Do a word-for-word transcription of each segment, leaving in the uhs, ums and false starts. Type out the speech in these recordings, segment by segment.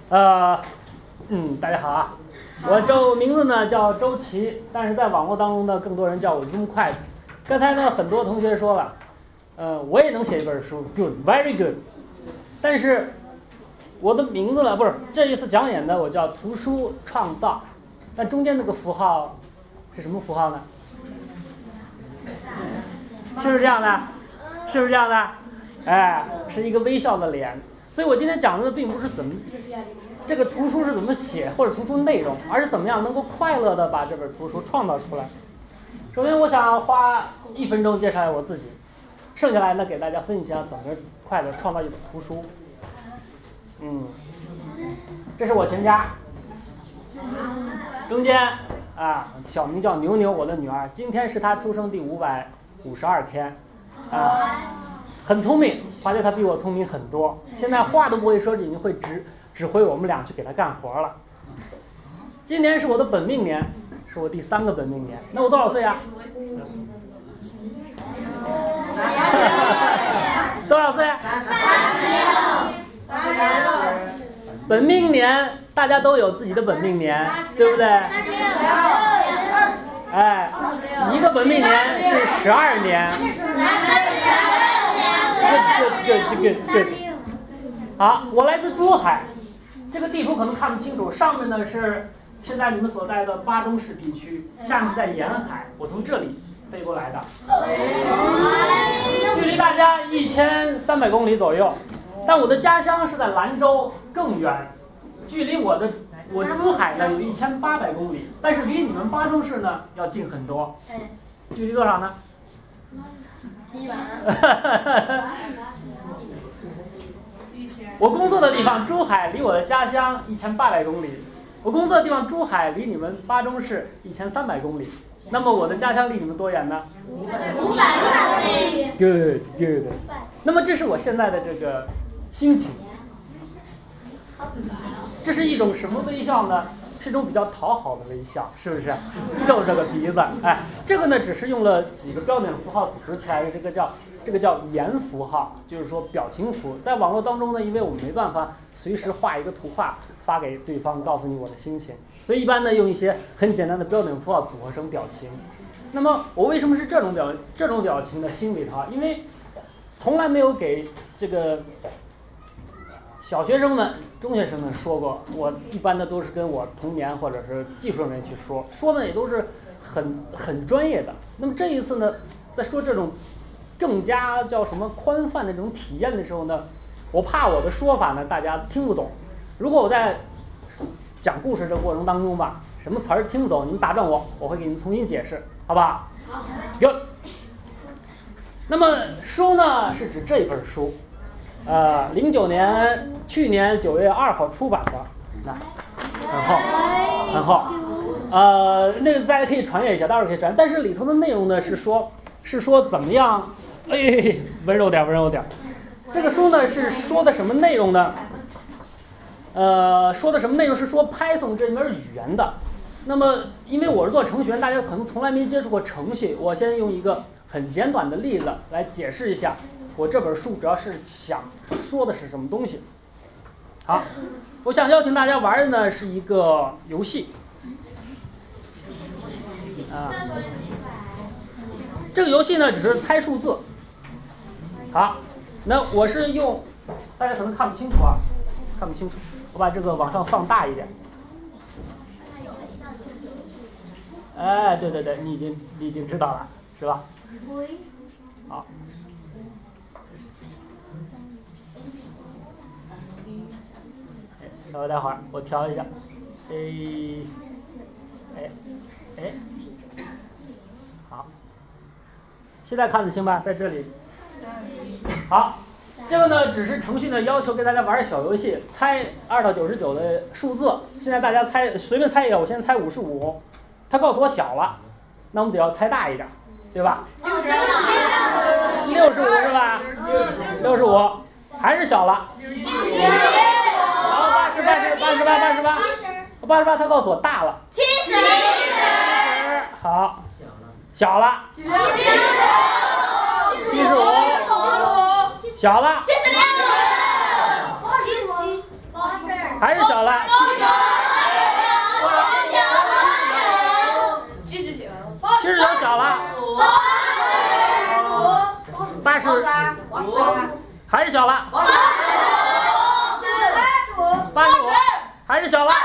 呃，嗯，大家好啊，我周名字呢叫周琦，但是在网络当中呢，更多人叫我 Zoom 筷子。刚才呢，很多同学说了，呃，我也能写一本书 ，good very good， 但是我的名字呢，不是这一次讲演呢，我叫图书创造，但中间那个符号是什么符号呢？是不是这样的？是不是这样的？哎，是一个微笑的脸。所以我今天讲的并不是怎么这个图书是怎么写或者图书内容，而是怎么样能够快乐的把这本图书创造出来。首先我想花一分钟介绍我自己，剩下来呢给大家分享怎么快乐创造一本图书。嗯，这是我全家，中间啊小名叫牛牛，我的女儿，今天是她出生第五百五十二天啊。很聪明，发现他比我聪明很多。现在话都不会说，已经会指指挥我们俩去给他干活了。今年是我的本命年，是我第三个本命年。那我多少岁啊？多少岁？本命年大家都有自己的本命年，对不对？哎，一个本命年是十二年。对对对对对，好，我来自珠海，这个地图可能看不清楚，上面呢是现在你们所在的巴中市地区，下面是在沿海，我从这里飞过来的，距离大家一千三百公里左右，但我的家乡是在兰州，更远，距离我的我珠海呢有一千八百公里，但是离你们巴中市呢要近很多，距离多少呢？我工作的地方珠海离我的家乡一千八百公里，我工作的地方珠海离你们巴中市一千三百公里，那么我的家乡离你们多远呢？五百公里。Good good。那么这是我现在的这个心情，这是一种什么微笑呢？是一种比较讨好的微笑，是不是？皱着个鼻子，哎，这个呢只是用了几个标点符号组织起来的，这个叫这个叫言符号，就是说表情符。在网络当中呢，因为我们没办法随时画一个图画发给对方，告诉你我的心情，所以一般呢用一些很简单的标点符号组合成表情。那么我为什么是这种表这种表情呢？心里头，因为从来没有给这个小学生们、中学生们说过，我一般的都是跟我童年或者是技术人员去说，说的也都是很很专业的。那么这一次呢，在说这种更加叫什么宽泛的这种体验的时候呢，我怕我的说法呢大家听不懂。如果我在讲故事这个过程当中吧，什么词儿听不懂，你们打断我，我会给你们重新解释，好不好？好。有。那么书呢是指这本书。呃，零九年去年九月二号出版的，那很厚，很厚。呃，那个大家可以传阅一下，待会儿可以传。但是里头的内容呢是说，是说怎么样？哎，温柔点，温柔点。这个书呢是说的什么内容呢？呃，说的什么内容是说 Python 这门语言的。那么，因为我是做程序员，大家可能从来没接触过程序，我先用一个很简短的例子来解释一下。我这本书主要是想说的是什么东西。好，我想邀请大家玩的呢是一个游戏。啊，这个游戏呢只是猜数字。好，那我是用，大家可能看不清楚啊，看不清楚，我把这个往上放大一点。哎，对对对，你已经你已经知道了，是吧？好。稍微待会儿，我调一下。哎，哎，哎，好，现在看得清吧？在这里。好，这个呢，只是程序呢要求给大家玩小游戏，猜二到九十九的数字。现在大家猜，随便猜一个，我现在猜五十五，他告诉我小了，那我们得要猜大一点，对吧？六十五是吧？六十五还是小了。八十八，八十八，八十八，八十八，他告诉我大了。七十，好，小了。七十五，七十五，小了。七十六，七十七，八十。 还是小了。 七十九， 七十九小了。八十，还是小了。八十五，还是小了。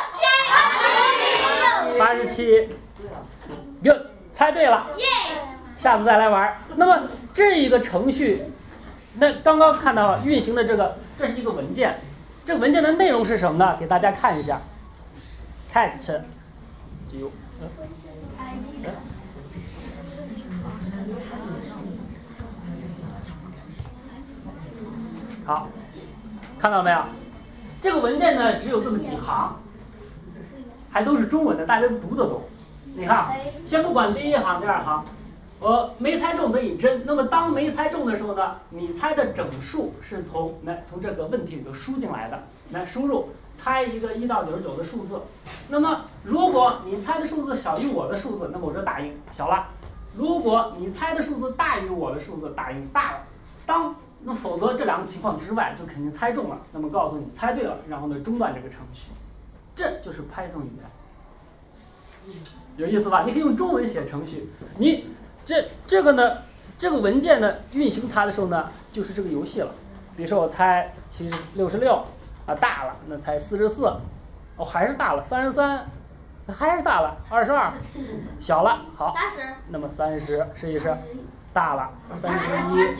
八十七，哟，猜对了，下次再来玩。那么这一个程序，那刚刚看到运行的这个，这是一个文件，这个文件的内容是什么呢？给大家看一下 ，cat， 有，嗯，好，看到没有？这个文件呢，只有这么几行。还都是中文的，大家都读得懂。你看，先不管第一行、第二行，我没猜中得以真。那么当没猜中的时候呢，你猜的整数是从来从这个问题里头输进来的，来输入猜一个一到九十九的数字。那么如果你猜的数字小于我的数字，那么我这打印小了；如果你猜的数字大于我的数字，打印大了。当那否则这两个情况之外，就肯定猜中了。那么告诉你猜对了，然后呢中断这个程序。这就是 Python 语言，有意思吧？你可以用中文写程序。你这这个呢，这个文件呢运行它的时候呢，就是这个游戏了。比如说我猜七十六十六啊大了，那猜四十四，哦还是大了，三十三，还是大了，二十二，小了，好， 三十， 那么三十试一试，大了，三十一，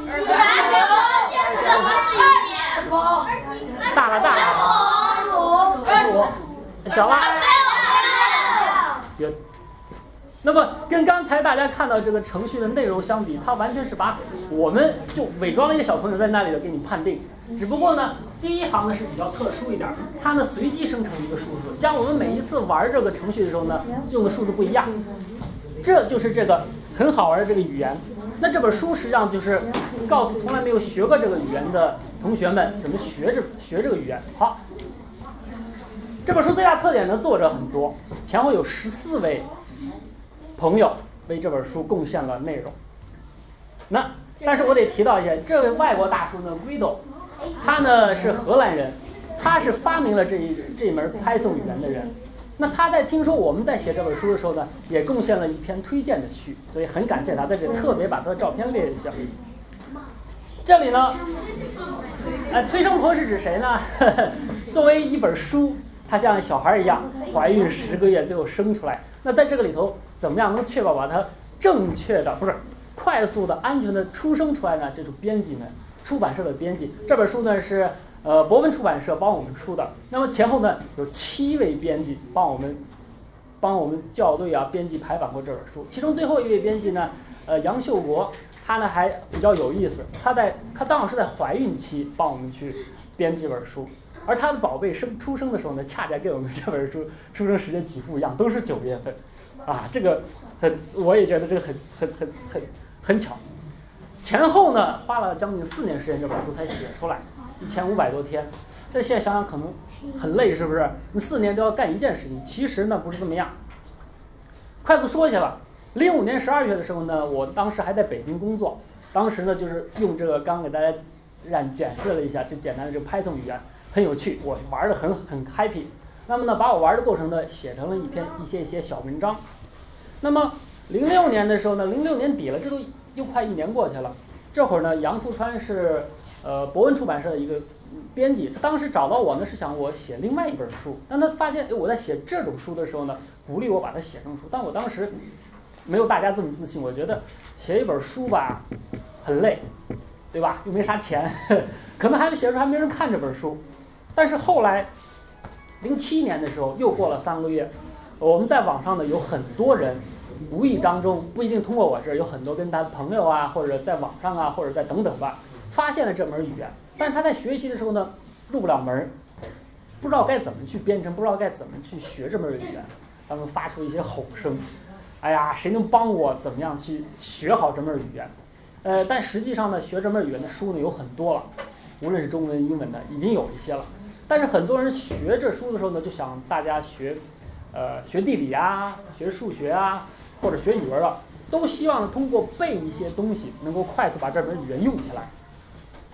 大了大了。二十五，小了，有。那么跟刚才大家看到这个程序的内容相比，它完全是把我们就伪装了一个小朋友在那里的给你判定。只不过呢，第一行呢是比较特殊一点，它呢随机生成一个数字，将我们每一次玩这个程序的时候呢，用的数字不一样。这就是这个很好玩的这个语言。那这本书实际上就是告诉从来没有学过这个语言的同学们怎么学这学这个语言。好。这本书最大特点呢，作者很多，前后有十四位朋友为这本书贡献了内容。那但是我得提到一下，这位外国大叔呢 ，Guido， 他呢是荷兰人，他是发明了这一这门 Python 语言的人。那他在听说我们在写这本书的时候呢，也贡献了一篇推荐的序，所以很感谢他，在这里特别把他的照片列一下。这里呢，呃，催生婆是指谁呢？作为一本书。它像小孩一样怀孕十个月最后生出来，那在这个里头怎么样能确保把它正确的不是快速的安全的出生出来呢？这种编辑们，出版社的编辑，这本书呢是呃博文出版社帮我们出的。那么前后呢有七位编辑帮我们帮我们校对啊编辑排版过这本书，其中最后一位编辑呢呃杨秀国，他呢还比较有意思，他在他当时是在怀孕期帮我们去编这本书。而他的宝贝生出生的时候呢，恰恰跟我们这本书出生时间几乎一样，都是九月份，啊，这个很，我也觉得这个很很很很很巧。前后呢花了将近四年时间，这本书才写出来，一千五百多天。但现在想想可能很累，是不是？你四年都要干一件事情，其实呢不是这么样。快速说一下吧。零五年十二月的时候呢，我当时还在北京工作，当时呢就是用这个刚给大家让展示了一下这简单的这个 Python 语言。很有趣，我玩的很很 happy。那么呢，把我玩的过程呢写成了一篇一些一些小文章。那么零六年的时候呢，零六年底了，这都又快一年过去了。这会儿呢，杨福川是呃博文出版社的一个编辑，他当时找到我呢是想我写另外一本书，但他发现我在写这种书的时候呢，鼓励我把它写成书。但我当时没有大家这么自信，我觉得写一本书吧很累，对吧？又没啥钱，可能还没写出还没人看这本书。但是后来，零七年的时候，又过了三个月，我们在网上呢有很多人，无意当中不一定通过我这儿，有很多跟他的朋友啊，或者在网上啊，或者在等等吧，发现了这门语言。但是他在学习的时候呢，入不了门，不知道该怎么去编程，不知道该怎么去学这门语言。他们发出一些吼声：“哎呀，谁能帮我怎么样去学好这门语言？”呃，但实际上呢，学这门语言的书呢有很多了，无论是中文、英文的，已经有一些了。但是很多人学这书的时候呢，就想大家学，呃，学地理啊，学数学啊，或者学语文啊，都希望通过背一些东西，能够快速把这门语言用起来。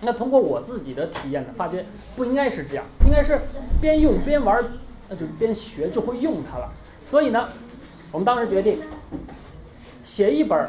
那通过我自己的体验呢，发觉不应该是这样，应该是边用边玩，那就边学就会用它了。所以呢，我们当时决定写一本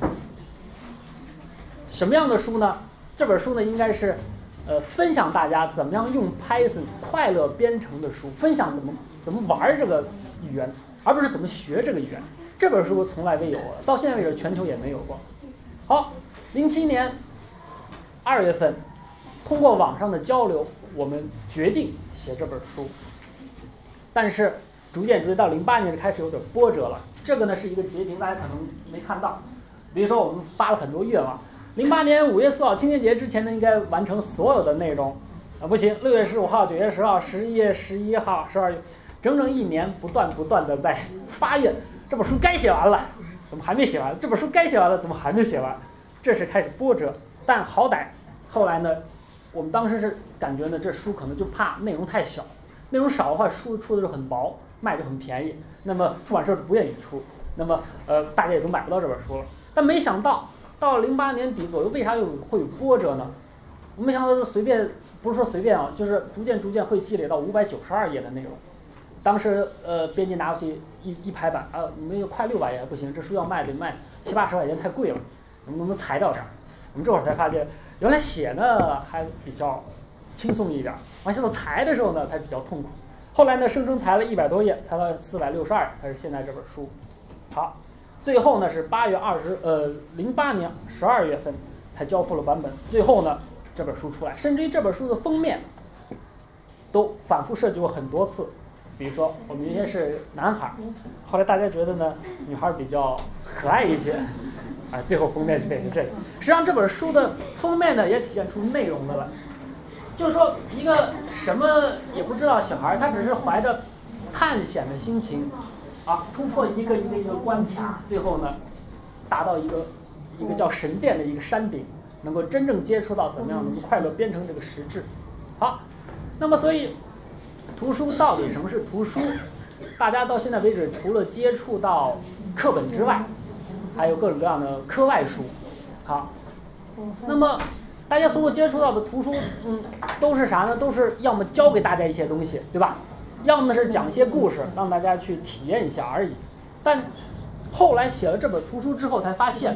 什么样的书呢？这本书呢，应该是呃分享大家怎么样用 Python 快乐编程的书，分享怎么怎么玩这个语言，而不是怎么学这个语言。这本书从来未有过，到现在为止全球也没有过。好，零七年二月份，通过网上的交流，我们决定写这本书。但是逐渐逐渐到零八年就开始有点波折了。这个呢是一个截屏，大家可能没看到。比如说我们发了很多愿望，零八年五月四号青年节之前呢，应该完成所有的内容。啊，不行，六月十五号、九月十号、十一月十一号、十二月，整整一年不断不断的在发愿，这本书该写完了，怎么还没写完？这本书该写完了，怎么还没写完？这是开始波折。但好歹后来呢，我们当时是感觉呢，这书可能就怕内容太小，内容少的话，书出的就很薄，卖就很便宜，那么出版社就不愿意出，那么呃大家也都买不到这本书了。但没想到到了零八年底左右，为啥有会有波折呢？我没想到随便，不是说随便啊，就是逐渐逐渐会积累到五百九十二页的内容。当时呃编辑拿过去一一排版啊，没有快六百页不行，这书要卖得卖七八十块钱太贵了，能不能裁掉这儿？我们这会儿才发现，原来写呢还比较轻松一点，完现在裁的时候呢才比较痛苦。后来呢生生裁了一百多页，裁到四百六十二，才是现在这本书。好，最后呢是八月二十呃零八年十二月份才交付了版本，最后呢这本书出来，甚至于这本书的封面都反复设计过很多次。比如说我们原先是男孩，后来大家觉得呢女孩比较可爱一些，啊，最后封面就变成这个。实际上这本书的封面呢也体现出内容的了，就是说一个什么也不知道小孩，他只是怀着探险的心情啊，突破一个一个一个关卡，最后呢达到一个一个叫神殿的一个山顶，能够真正接触到怎么样能够快乐编程这个实质。好，那么所以图书到底什么是图书？大家到现在为止，除了接触到课本之外，还有各种各样的课外书。好，那么大家所有接触到的图书，嗯，都是啥呢？都是要么教给大家一些东西，对吧？要么是讲一些故事，让大家去体验一下而已。但后来写了这本图书之后，才发现，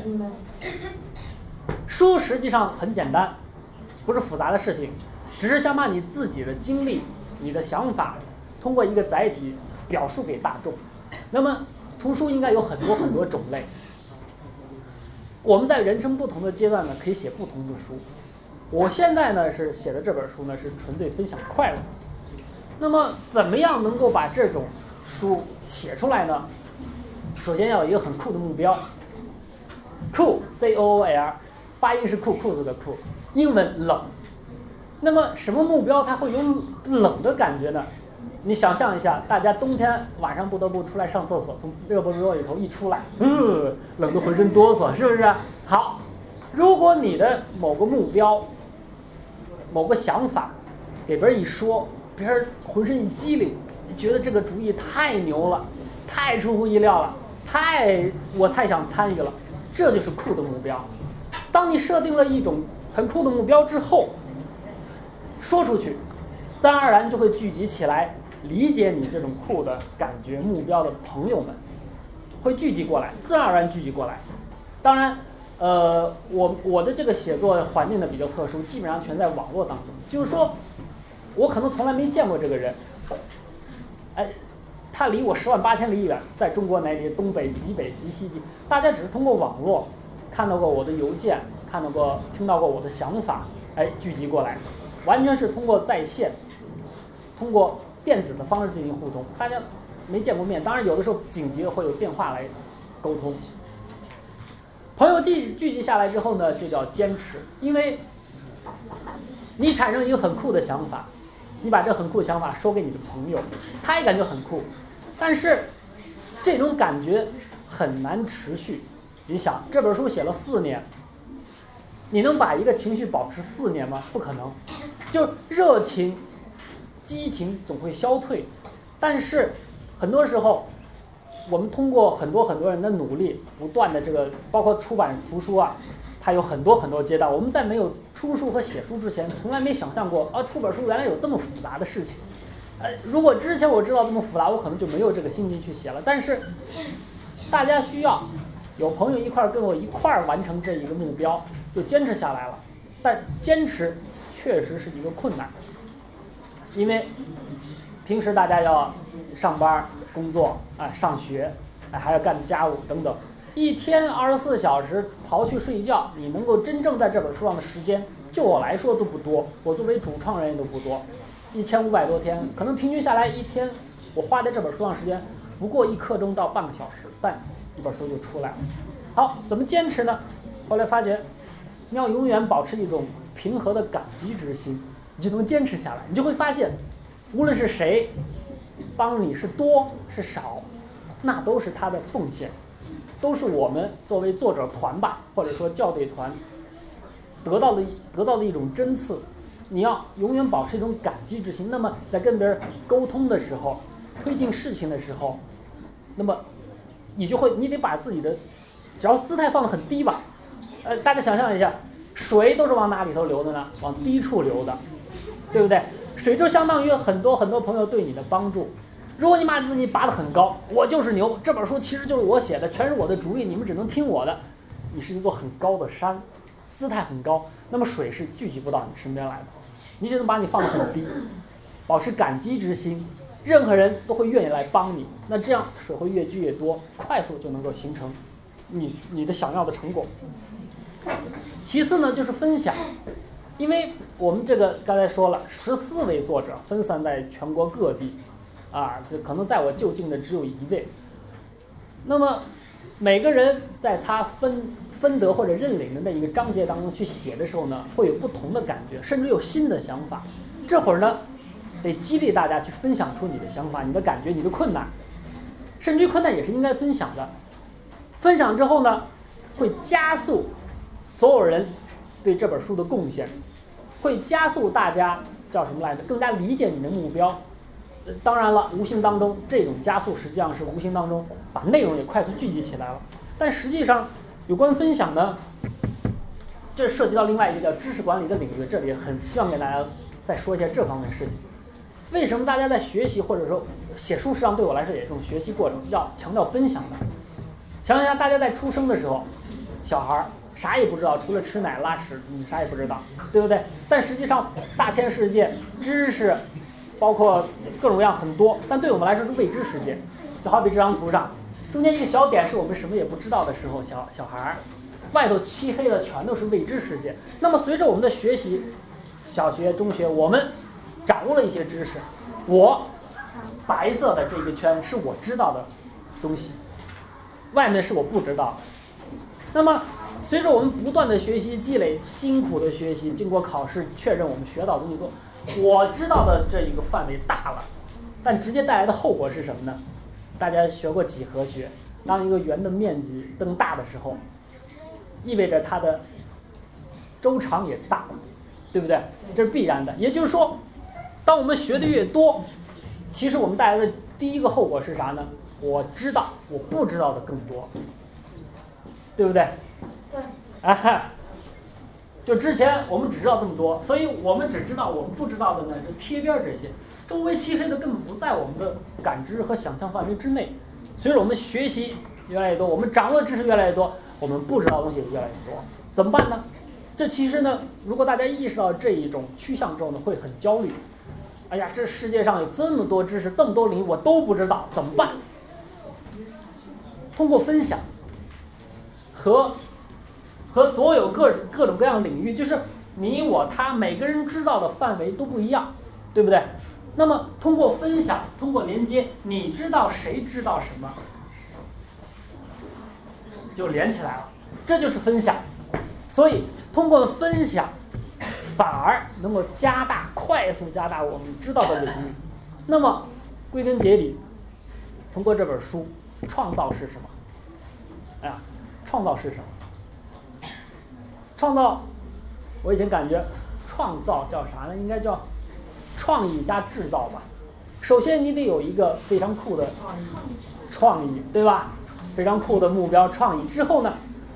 书实际上很简单，不是复杂的事情，只是想把你自己的经历、你的想法，通过一个载体表述给大众。那么图书应该有很多很多种类。我们在人生不同的阶段呢，可以写不同的书。我现在呢是写的这本书呢是纯粹分享快乐。那么怎么样能够把这种书写出来呢？首先要有一个很酷的目标，酷 C O O L， 发音是酷裤子的酷，英文冷。那么什么目标它会有冷的感觉呢？你想象一下，大家冬天晚上不得不出来上厕所，从热不热里头一出来，呃，冷得浑身哆嗦，是不是？好，如果你的某个目标、某个想法给别人一说，别人浑身一激灵，觉得这个主意太牛了，太出乎意料了，太我太想参与了，这就是酷的目标。当你设定了一种很酷的目标之后，说出去，自然而然就会聚集起来理解你这种酷的感觉目标的朋友们，会聚集过来，自然而然聚集过来。当然呃，我我的这个写作环境呢比较特殊，基本上全在网络当中，就是说我可能从来没见过这个人，哎，他离我十万八千里远，在中国哪里，东北极北极西极，大家只是通过网络看到过我的邮件，看到过听到过我的想法，哎，聚集过来，完全是通过在线，通过电子的方式进行互动，大家没见过面，当然有的时候紧急会有电话来沟通。朋友聚聚集下来之后呢，就叫坚持，因为你产生一个很酷的想法，你把这很酷的想法说给你的朋友，他也感觉很酷，但是这种感觉很难持续。你想，这本书写了四年，你能把一个情绪保持四年吗？不可能。就热情、激情总会消退，但是很多时候，我们通过很多很多人的努力，不断的这个，包括出版图书啊， 它有很多很多阶段。我们在没有出书和写书之前，从来没想象过啊，出本书原来有这么复杂的事情。呃，如果之前我知道这么复杂，我可能就没有这个心情去写了。但是大家需要有朋友一块儿跟我一块儿完成这一个目标，就坚持下来了。但坚持确实是一个困难，因为平时大家要上班、工作啊、上学，哎，还要干家务等等，一天二十四小时刨去睡觉，你能够真正在这本书上的时间，就我来说都不多。我作为主创人也都不多，一千五百多天，可能平均下来一天我花在这本书上时间不过一刻钟到半个小时，但一本书就出来了。好，怎么坚持呢？后来发觉，你要永远保持一种平和的感激之心，你就能坚持下来。你就会发现，无论是谁帮你是多是少，那都是他的奉献，都是我们作为作者团吧，或者说校对团得到的得到的一种针赐。你要永远保持一种感激之心，那么在跟别人沟通的时候，推进事情的时候，那么你就会，你得把自己的只要姿态放得很低吧。呃，大家想象一下，水都是往哪里头流的呢？往低处流的，对不对？水就相当于很多很多朋友对你的帮助。如果你把自己拔得很高，我就是牛，这本书其实就是我写的，全是我的主意，你们只能听我的，你是一座很高的山，姿态很高，那么水是聚集不到你身边来的。你只能把你放得很低，保持感激之心，任何人都会愿意来帮你，那这样水会越聚越多，快速就能够形成你你的想要的成果。其次呢，就是分享，因为我们这个刚才说了，十四位作者分散在全国各地，啊，这可能在我就近的只有一位。那么每个人在他分分得或者认领的那一个章节当中去写的时候呢，会有不同的感觉，甚至有新的想法。这会儿呢，得激励大家去分享出你的想法、你的感觉、你的困难，甚至于困难也是应该分享的。分享之后呢，会加速所有人对这本书的贡献，会加速大家叫什么来着？更加理解你的目标。当然了，无形当中这种加速实际上是无形当中把内容也快速聚集起来了。但实际上，有关分享呢，这涉及到另外一个叫知识管理的领域，这里很希望给大家再说一下这方面的事情。为什么大家在学习或者说写书，实际上对我来说也是一种学习过程，要强调分享的。想想一下，大家在出生的时候，小孩啥也不知道，除了吃奶拉屎，你啥也不知道，对不对？但实际上，大千世界知识，包括各种各样很多，但对我们来说是未知世界。就好比这张图上，中间一个小点是我们什么也不知道的时候，小小孩外头漆黑的全都是未知世界。那么随着我们的学习，小学、中学，我们掌握了一些知识，我白色的这个圈是我知道的东西，外面是我不知道的。那么随着我们不断的学习积累，辛苦的学习，经过考试确认我们学到的东西多，我知道的这一个范围大了，但直接带来的后果是什么呢？大家学过几何学，当一个圆的面积增大的时候，意味着它的周长也大，对不对？这是必然的。也就是说，当我们学的越多，其实我们带来的第一个后果是啥呢？我知道我不知道的更多，对不对？ 对。 啊，就之前我们只知道这么多，所以我们只知道我们不知道的呢是贴边这些，周围漆黑的根本不在我们的感知和想象范围之内。随着我们学习越来越多，我们掌握的知识越来越多，我们不知道的东西也越来越多，怎么办呢？这其实呢，如果大家意识到这一种趋向之后呢，会很焦虑。哎呀，这世界上有这么多知识，这么多领域我都不知道，怎么办？通过分享和和所有各各种各样的领域，就是你我他每个人知道的范围都不一样，对不对？那么通过分享，通过连接，你知道谁知道什么，就连起来了，这就是分享。所以通过分享，反而能够加大、快速加大我们知道的领域。那么归根结底，通过这本书，创造是什么？哎呀，创造是什么？创造，我以前感觉创造叫啥呢？应该叫创意加制造吧。首先你得有一个非常酷的创意，对吧？非常酷的目标创意之后呢，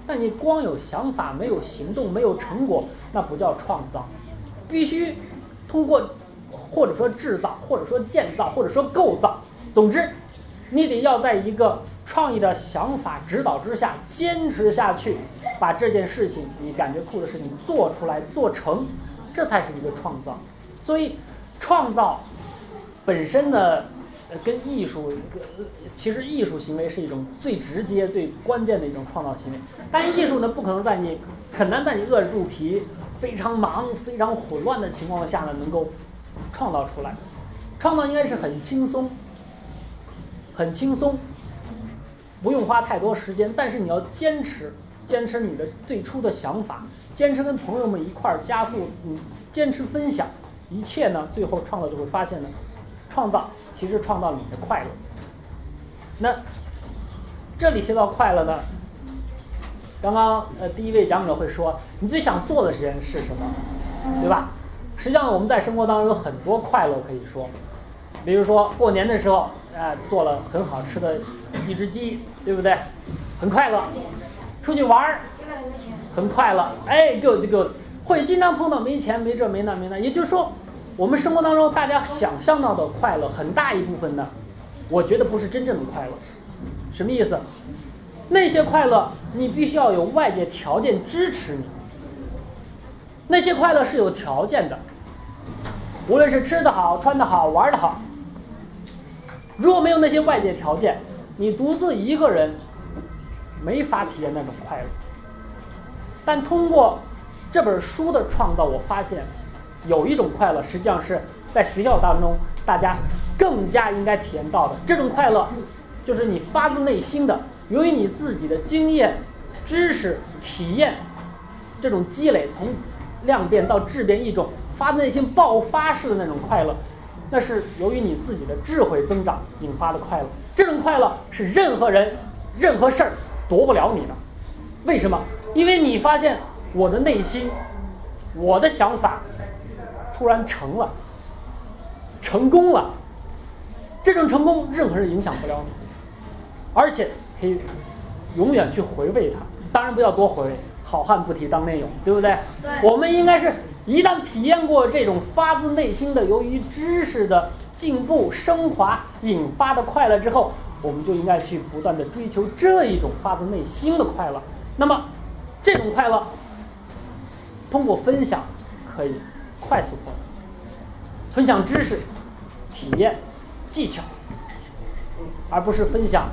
但你光有想法没有行动没有成果，那不叫创造。必须通过或者说制造或者说建造或者说构造，总之你得要在一个创意的想法指导之下坚持下去，把这件事情你感觉酷的事情做出来做成，这才是一个创造。所以创造本身呢跟艺术，其实艺术行为是一种最直接最关键的一种创造行为，但艺术呢不可能在你很难在你饿着肚皮非常忙非常混乱的情况下呢能够创造出来。创造应该是很轻松很轻松，不用花太多时间，但是你要坚持坚持你的最初的想法，坚持跟朋友们一块儿加速，你坚持分享，一切呢最后创造就会发现呢，创造其实创造你的快乐。那这里提到快乐呢，刚刚呃第一位讲者会说你最想做的事情是什么，对吧？实际上我们在生活当中有很多快乐可以说，比如说过年的时候呃做了很好吃的一只鸡，对不对？很快乐。出去玩很快乐，哎 good good。 会经常碰到没钱没这没那没那，也就是说我们生活当中大家想象到的快乐很大一部分呢，我觉得不是真正的快乐。什么意思？那些快乐你必须要有外界条件支持你，那些快乐是有条件的，无论是吃得好穿得好玩得好。如果没有那些外界条件，你独自一个人没法体验那种快乐。但通过这本书的创造，我发现有一种快乐实际上是在学校当中大家更加应该体验到的。这种快乐就是你发自内心的，由于你自己的经验知识体验这种积累，从量变到质变，一种发自内心爆发式的那种快乐，那是由于你自己的智慧增长引发的快乐。这种快乐是任何人任何事儿夺不了你的。为什么？因为你发现我的内心我的想法突然成了成功了，这种成功任何人影响不了你，而且可以永远去回味它。当然不要多回味，好汉不提当年勇，对不对？ 对， 我们应该是一旦体验过这种发自内心的由于知识的进步升华引发的快乐之后，我们就应该去不断的追求这一种发自内心的快乐。那么这种快乐通过分享可以快速获得，分享知识体验技巧，而不是分享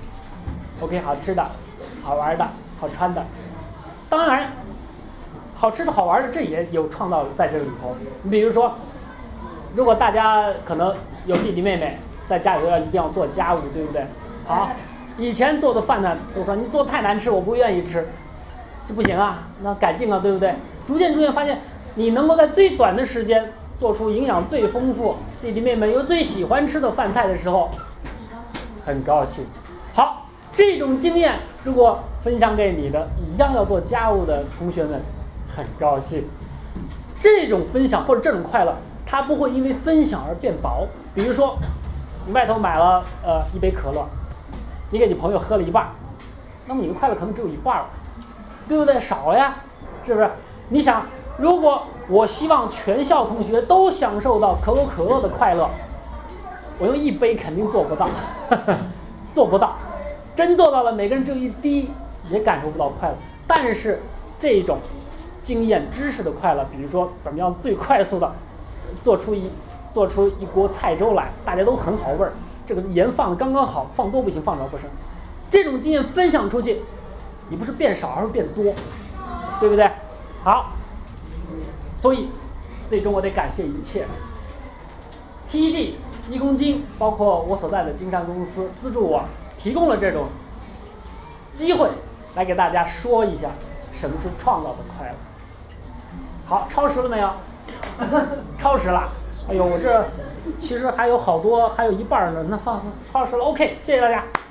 OK 好吃的好玩的好穿的。当然好吃的好玩的这也有创造在这里头。你比如说如果大家可能有弟弟妹妹在家里头要一定要做家务，对不对？好，以前做的饭呢都说你做太难吃我不愿意吃，这不行啊，那改进了，对不对？逐渐逐渐发现你能够在最短的时间做出营养最丰富弟弟妹妹又最喜欢吃的饭菜的时候，很高兴。好，这种经验如果分享给你的一样要做家务的同学们，很高兴。这种分享或者这种快乐它不会因为分享而变薄。比如说你外头买了呃一杯可乐，你给你朋友喝了一半，那么你的快乐可能只有一半了，对不对？少呀，是不是？你想如果我希望全校同学都享受到可口可乐的快乐，我用一杯肯定做不到呵呵做不到。真做到了每个人只有一滴也感受不到快乐。但是这种经验知识的快乐，比如说怎么样最快速的做出一做出一锅菜粥来，大家都很好味儿，这个盐放的刚刚好，放多不行放少不行，这种经验分享出去，你不是变少而是变多，对不对？好，所以最终我得感谢一切 T E D 一公斤，包括我所在的金山公司资助我，提供了这种机会来给大家说一下什么是创造的快乐。好，超时了没有？超时了。哎呦，我这其实还有好多，还有一半呢，那放超时了。OK， 谢谢大家。